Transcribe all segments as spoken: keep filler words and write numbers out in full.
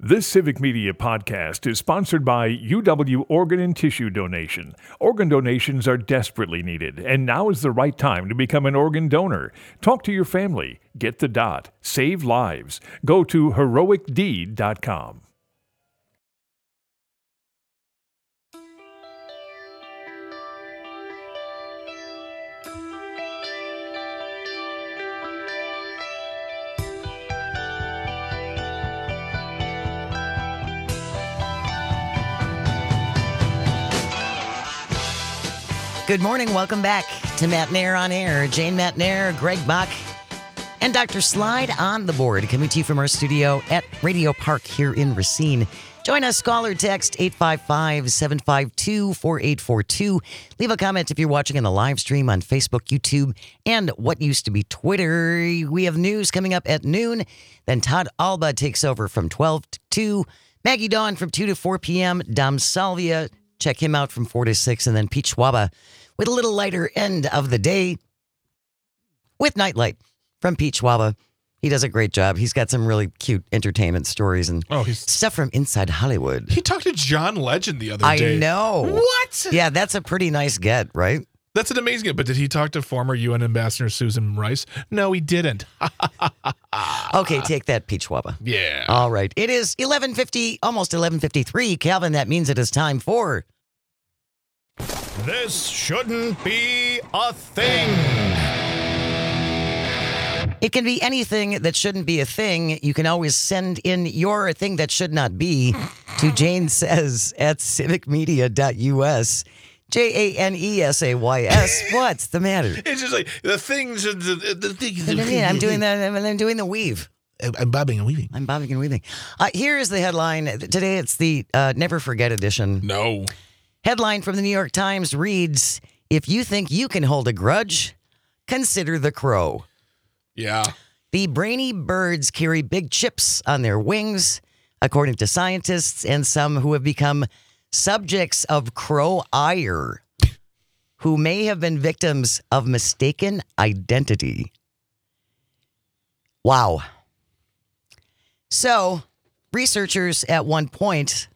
This Civic Media podcast is sponsored by U W Organ and Tissue Donation. Organ donations are desperately needed, and now is the right time to become an organ donor. Talk to your family. Get the dot. Save lives. Go to heroic deed dot com. Good morning. Welcome back to Matt Nair on Air. Jane Matt Nair, Greg Bach, and Doctor Slide on the board, coming to you from our studio at Radio Park here in Racine. Join us, call or text eight five five, seven five two, four eight four two. Leave a comment if you're watching in the live stream on Facebook, YouTube, and what used to be Twitter. We have news coming up at noon. Then Todd Alba takes over from twelve to two. Maggie Dawn from two to four p.m. Dom Salvia, check him out from four to six. And then Pete Schwaba with a little lighter end of the day with Nightlight from Pete Schwaba. He does a great job. He's got some really cute entertainment stories and oh, he's, stuff from inside Hollywood. He talked to John Legend the other I day. I know. What? Yeah, that's a pretty nice get, right? That's an amazing get. But did he talk to former U N Ambassador Susan Rice? No, he didn't. Okay, take that, Pete Schwaba. Yeah. All right. It is eleven fifty, almost eleven fifty-three. Calvin, that means it is time for... This shouldn't be a thing. It can be anything that shouldn't be a thing. You can always send in your thing that should not be to Jane Says at civic media dot U S. J A N E S A Y S. What's the matter? It's just like the things. The, the things. I'm doing that. I'm doing the weave. I'm bobbing and weaving. I'm bobbing and weaving. Uh, here is the headline. Today it's the uh, Never Forget edition. No. Headline from the New York Times reads, "If you think you can hold a grudge, consider the crow." Yeah. The brainy birds carry big chips on their wings, according to scientists and some who have become subjects of crow ire, who may have been victims of mistaken identity. Wow. So, researchers at one point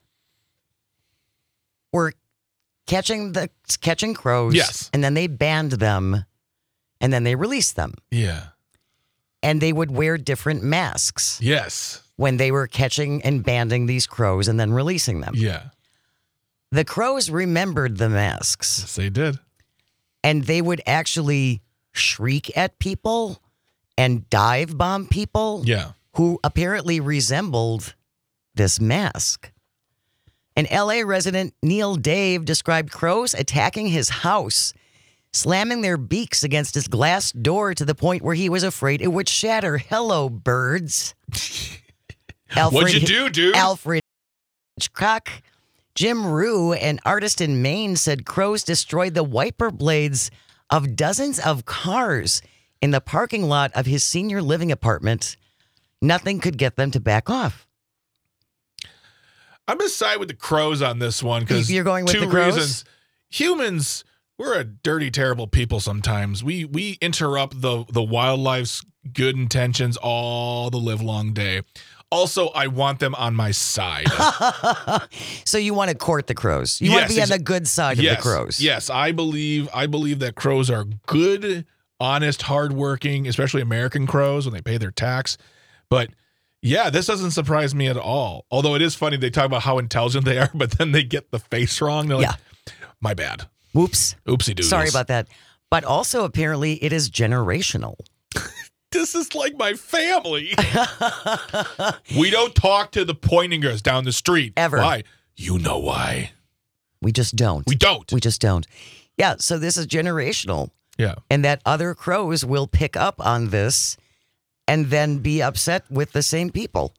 were catching the catching crows, yes, and then they banned them, and then they released them. Yeah. And they would wear different masks. Yes. When they were catching and banding these crows and then releasing them. Yeah. The crows remembered the masks. Yes, they did. And they would actually shriek at people and dive bomb people. Yeah. Who apparently resembled this mask. An L A resident, Neil Dave, described crows attacking his house, slamming their beaks against his glass door to the point where he was afraid it would shatter. Hello, birds. Alfred, What'd you do, dude? Alfred Hitchcock. Jim Rue, an artist in Maine, said crows destroyed the wiper blades of dozens of cars in the parking lot of his senior living apartment. Nothing could get them to back off. I'm going to side with the crows on this one because you're going with two the crows? reasons. Humans, we're a dirty, terrible people sometimes. We we interrupt the, the wildlife's good intentions all the live long day. Also, I want them on my side. So you want to court the crows. You yes, want to be ex- on the good side yes, of the crows. Yes, I believe I believe that crows are good, honest, hardworking, especially American crows when they pay their tax. But yeah, this doesn't surprise me at all. Although it is funny, they talk about how intelligent they are, but then they get the face wrong. They're like, yeah. My bad. Whoops. Oopsie doodles. Sorry about that. But also, apparently, it is generational. This is like my family. We don't talk to the Pointingers down the street. Ever. Why? You know why. We just don't. We don't. We just don't. Yeah, so this is generational. Yeah. And that other crows will pick up on this and then be upset with the same people.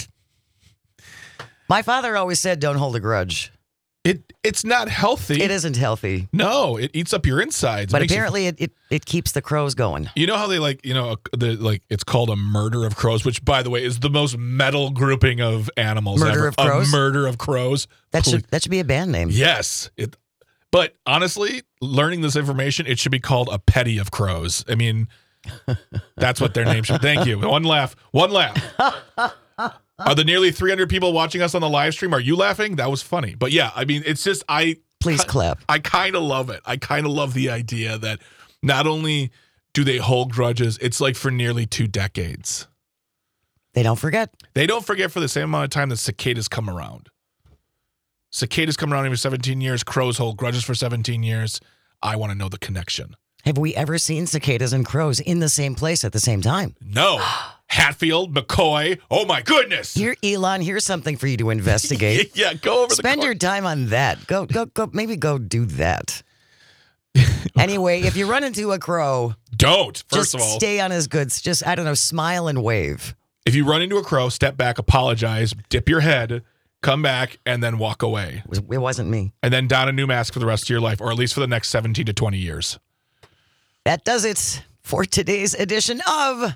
My father always said, don't hold a grudge. It It's not healthy. It isn't healthy. No, it eats up your insides. But It makes you- apparently it, it, it keeps the crows going. You know how they like, you know, the like it's called a murder of crows, which, by the way, is the most metal grouping of animals Murder ever. of crows? A murder of crows. That Please. should that should be a band name. Yes. It. But honestly, learning this information, it should be called a petty of crows. I mean, that's what their name should. Thank you. One laugh. One laugh. Are the nearly three hundred people watching us on the live stream, are you laughing? That was funny. But yeah, I mean, it's just, I... Please clap. I kind of love it. I kind of love the idea that not only do they hold grudges, it's like for nearly two decades. They don't forget. They don't forget for the same amount of time that cicadas come around. Cicadas come around every seventeen years. Crows hold grudges for seventeen years. I want to know the connection. Have we ever seen cicadas and crows in the same place at the same time? No. Hatfield, McCoy. Oh, my goodness. Here, Elon, here's something for you to investigate. Yeah, go over Spend the your time on that. Go, go, go. Maybe go do that. Anyway, if you run into a crow, don't, first just of all. stay on his goods. Just, I don't know, smile and wave. If you run into a crow, step back, apologize, dip your head, come back, and then walk away. It, was, it wasn't me. And then don a new mask for the rest of your life, or at least for the next seventeen to twenty years. That does it for today's edition of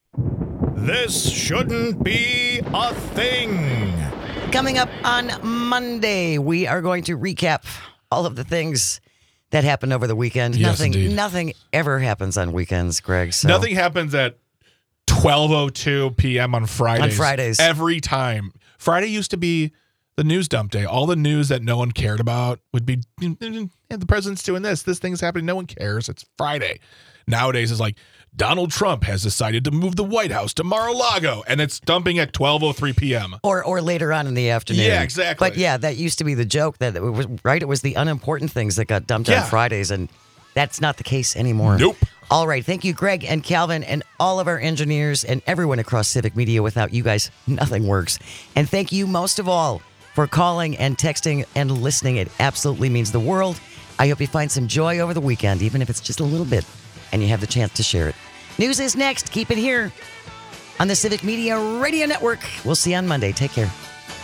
This Shouldn't Be a Thing. Coming up on Monday, we are going to recap all of the things that happened over the weekend. Yes, nothing, indeed. nothing ever happens on weekends, Greg. So. Nothing happens at twelve oh two p.m. on Fridays. On Fridays. Every time. Friday used to be the news dump day. All the news that no one cared about would be, the president's doing this. This thing's happening. No one cares. It's Friday. Nowadays, it's like, Donald Trump has decided to move the White House to Mar-a-Lago, and it's dumping at twelve oh three p.m. Or or later on in the afternoon. Yeah, exactly. But yeah, that used to be the joke that it was right. It was the unimportant things that got dumped Yeah. on Fridays, and that's not the case anymore. Nope. All right. Thank you, Greg and Calvin, and all of our engineers and everyone across Civic Media. Without you guys, nothing works. And thank you most of all for calling and texting and listening. It absolutely means the world. I hope you find some joy over the weekend, even if it's just a little bit, and you have the chance to share it. News is next. Keep it here on the Civic Media Radio Network. We'll see you on Monday. Take care.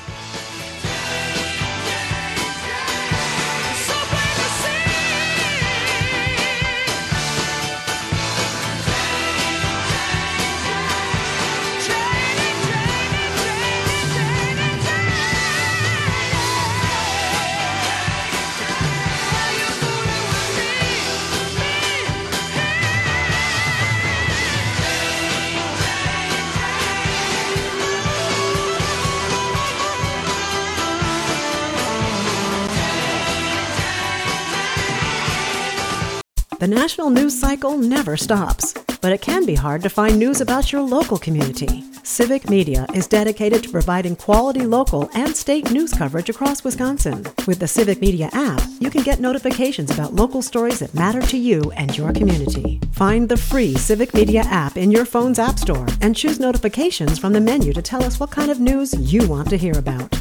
The national news cycle never stops, but it can be hard to find news about your local community. Civic Media is dedicated to providing quality local and state news coverage across Wisconsin. With the Civic Media app, you can get notifications about local stories that matter to you and your community. Find the free Civic Media app in your phone's app store and choose notifications from the menu to tell us what kind of news you want to hear about.